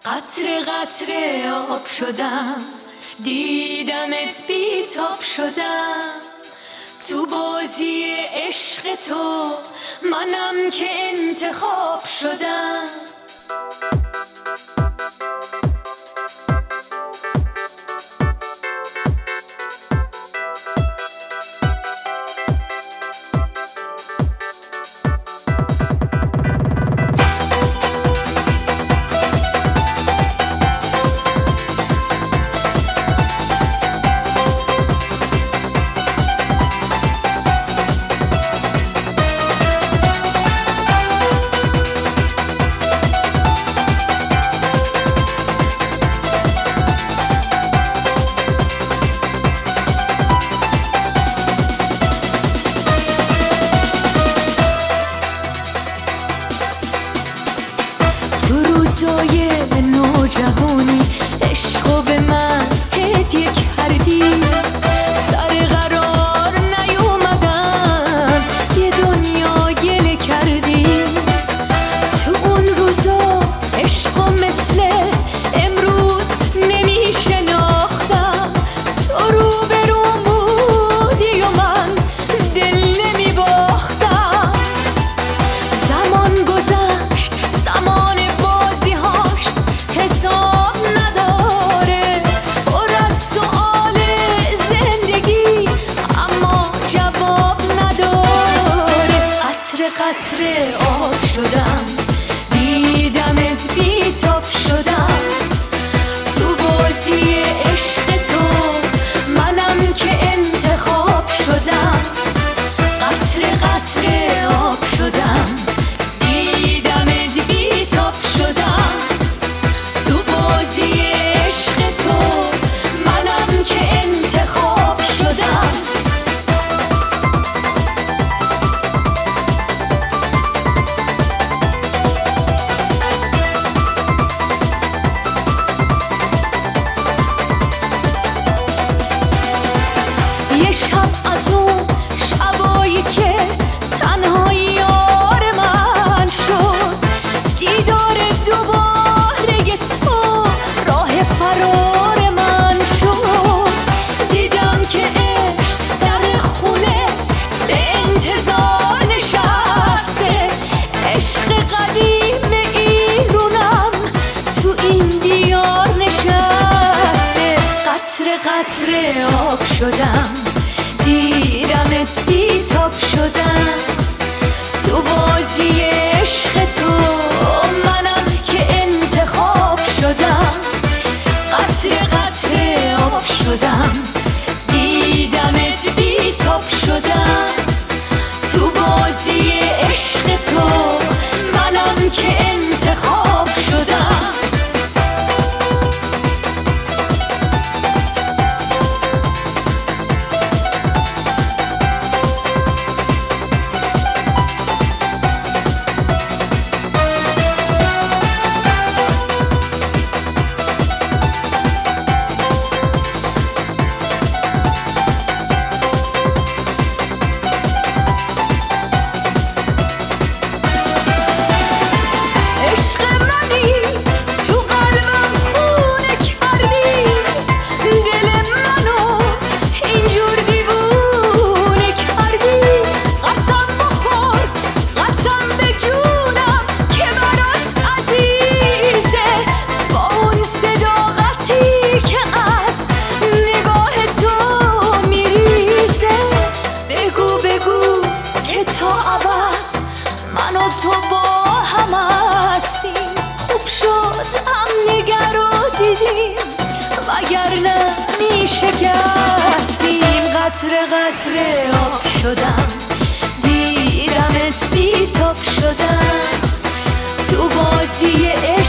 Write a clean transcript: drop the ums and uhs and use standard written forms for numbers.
قطره قطره آب شدم، دیدمت بیتاب شدم. تو بازی عشق تو منم که انتخاب شدم. روزای نوجوانی عشقو به من هدیه کردی، سر قرار نیومدم یه دنیا گله کردی. تو اون روزا عشقو مثل امروز نمیشناختم، تو روبروم بودی و من دل نمیباختم. زمان گذشت، زمان حساب نداره، پر از سؤال زندگی اما جواب نداره. قطره قطره آب شدم، دیدمت بیتاب شدم. تو بازی عشق تو منم که انتخاب شدم. قطره قطره آب شدم، دیدمت بیتاب شدم. تو بازی عشق تو منم که انتخاب شدم. یه شب از اون شبایی که تنهایی یار من شد، دیدار دوباره تو راه فرار من شد. دیدم که عشق در خونه به انتظار نشسته، عشق قدیم ایرونم تو این دیار نشسته. قطره قطره آب شدم، دیدمت بیتاب شدم. تو بازی عشق تو منم که انتخاب شدم. قطره قطره آب شدم، دیدمت بیتاب شدم. تو بازی عشق تو منم که انتخاب شدم. من و تو با هم هستیم، خوب شد هم نگر رو دیدیم، وگرنه میشکستیم. قطره قطره آب شدم، دیدمت بیتاب شدم. تو بازی